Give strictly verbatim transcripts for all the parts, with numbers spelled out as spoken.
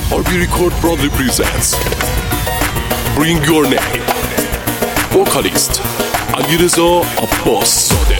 آر بی Record proudly presents Bring Your Name. Vocalist علیرضا عباس زاده.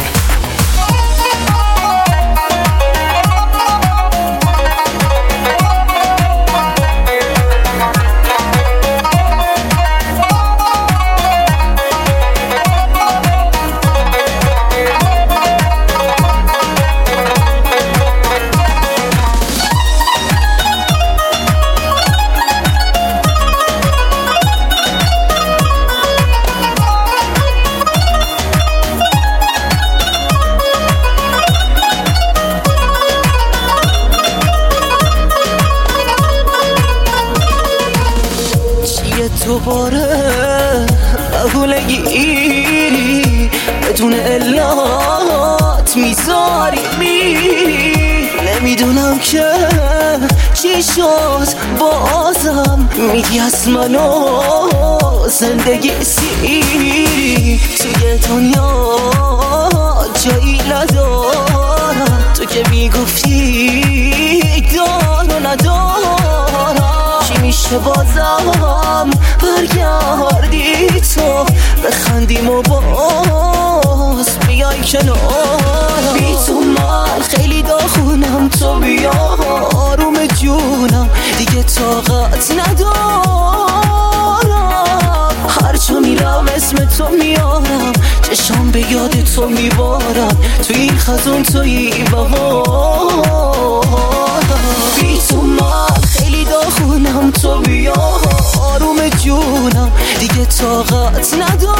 دوباره بهونه گیری بدون علت میذاری میری. نمیدونم که چی شد بازم میگی از منو زندگی سیری. توی دنیا جایی ندارم، تو که میگفتی دار و ندارم. چی میشه بازم برگردی تو بخندیم و باز بیای کنار. بی تو من خیلی داغونم، تو بیا آروم جونم، دیگه طاقت ندارم. هرچا میرم اسم تو میارم، چشام به یاد تو میبارم، تو این خزون توی بهارم. بی تو من خیلی داغونم، تو بیا آروم جونم، دیگه طاقت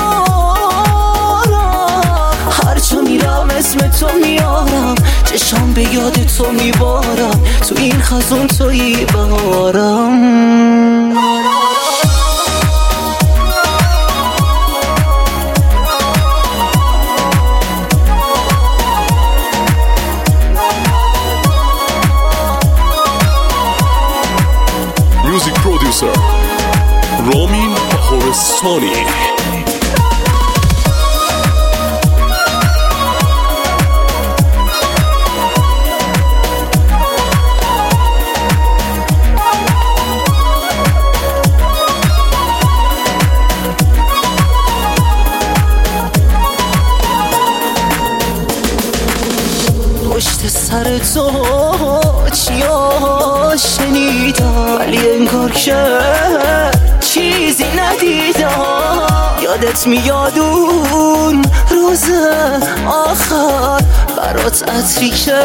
ندارم. هرچا میرم اسم تو میارم، چشام به یاد تو میبارم، تو این خزون توی بهارم. Music producer رامین بهارستانی. پشت سر تو چیا شنیدم، ولی انگار که چیزی ندیدم. یادت میاد اون روز آخر برات عطری که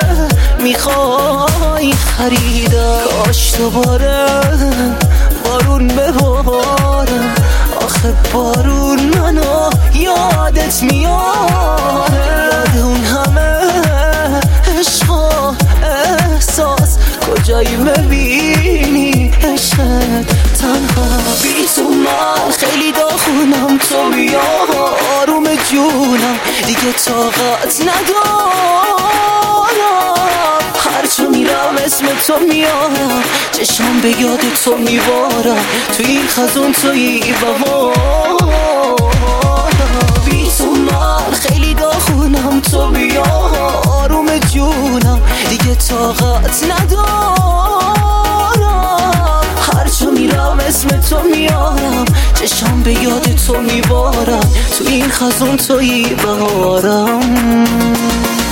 میخوای خریدم. کاش دوباره بارون بباره، آخه بارون منو یادت میاره. یاد اون همه عشق و احساس کجایی میبینی عشقت تنها. بی تو من خیلی داغونم، تو بیا آروم جونم، دیگه طاقت ندارم. هرچا میرم اسم تو میارم، چشام به یاد تو میبارم، تو این خزون توی بهارم. بی تو من خیلی داغونم، تو بیا آروم جونم، دیگه طاقت ندارم. هرچا میرم اسم تو میارم، چشام به یاد تو میبارم، تو این خزون توی بهارم.